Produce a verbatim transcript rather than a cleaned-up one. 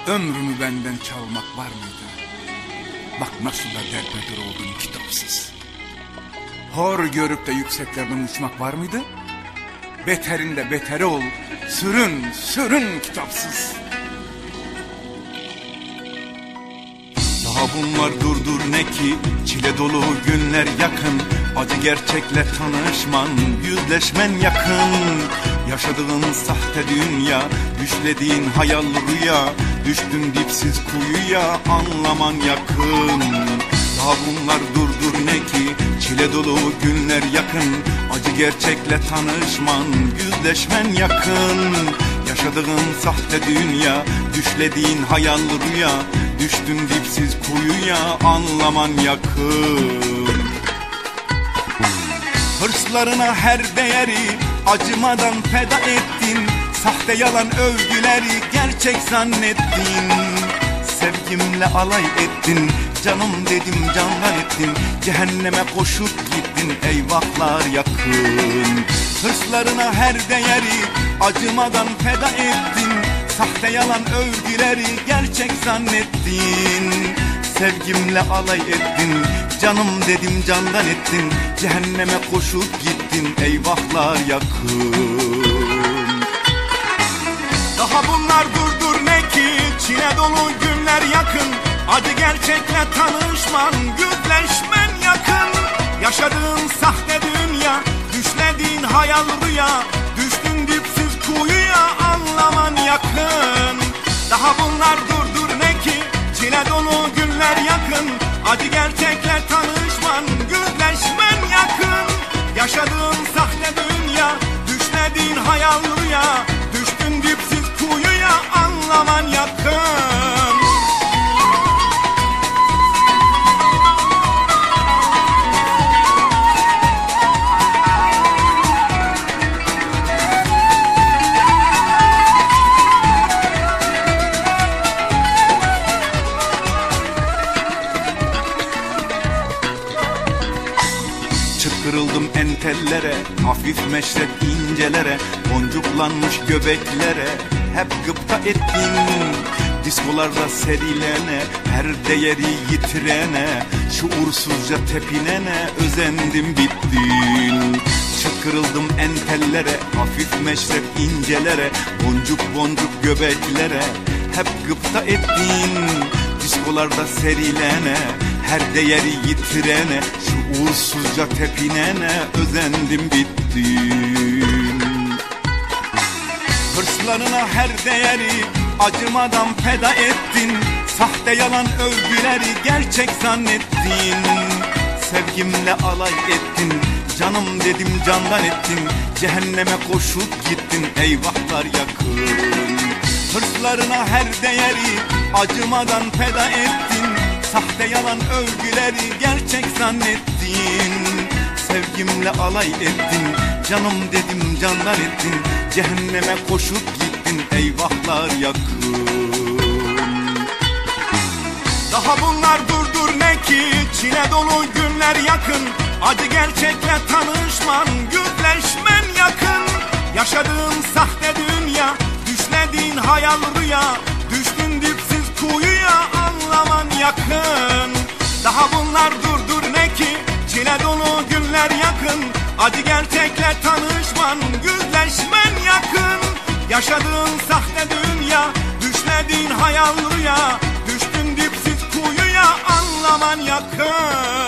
ömrümü benden çalmak var mıydı? Bak nasıl da derbedir oldun kitapsız. Hor görüp de yükseklerden uçmak var mıydı? Beterinde beteri ol, sürün sürün kitapsız. Daha bunlar durdur ne ki, çile dolu günler yakın. Acı gerçekle tanışman, yüzleşmen yakın. Yaşadığın sahte dünya, düşlediğin hayal rüya, düştün dipsiz kuyuya, anlaman yakın. Daha bunlar durdur ne ki, çile dolu günler yakın. Acı gerçekle tanışman, yüzleşmen yakın. Yaşadığın sahte dünya, düşlediğin hayal rüya, düştün dipsiz kuyuya, anlaman yakın. Hırslarına her değeri acımadan feda ettin. Sahte yalan övgüleri gerçek zannettin. Sevgimle alay ettin, canım dedim candan ettin. Cehenneme koşup gittin, eyvahlar yakın. Hırslarına her değeri acımadan feda ettin. Sahte yalan övgüleri gerçek zannettin. Sevgimle alay ettin, canım dedim candan ettin. Cehenneme koşup gittin, eyvahlar yakın. Daha bunlar durdur ne ki, çile dolu günler yakın. Acı gerçekle tanışman, yüzleşmen yakın. Yaşadığın sahte dünya, düşlediğin hayal rüya, düştün dipsiz kuyuya, anlaman yakın. Daha bunlar durdur ne ki, çile dolu günler yakın. Acı gerçekle tanışman, yüzleşmen yakın. Yaşadığın sahte dünya, düşlediğin hayal rüya, düştün dipsiz kuyuya, anlaman yakın. Kırıldım entellere, hafif meşrep incelere, boncuklanmış göbeklere hep gıpta ettin. Diskolarda serilene, her değeri yitirene, şuursuzca tepinene özendim bittin. Kırıldım entellere, hafif meşrep incelere, boncuk boncuk göbeklere hep gıpta ettin. Diskolarda serilene, her değeri yitirene, şuursuzca tepinene özendim bittim. Hırslarına her değeri acımadan feda ettin. Sahte yalan övgüleri gerçek zannettin. Sevgimle alay ettin, canım dedim candan ettin. Cehenneme koşup gittin, eyvahlar yakın. Hırslarına her değeri acımadan feda ettin. Sahte yalan övgüleri gerçek zannettin. Sevgimle alay ettin, canım dedim candan ettin. Cehenneme koşup gittin, eyvahlar yakın. Daha bunlar durdur ne ki, çile dolu günler yakın. Acı gerçekle tanışman, yüzleşmen yakın. Yaşadığın sahte dünya, düşlediğin hayal rüya, düştün dipsiz kuyuya, anlaman yakın. Daha bunlar durdur ne ki, çile dolu günler yakın. Acı gerçekle tanışman, yüzleşmen yakın. Yaşadığın sahte dünya, düşlediğin hayal rüya, düştün dipsiz kuyuya, anlaman yakın.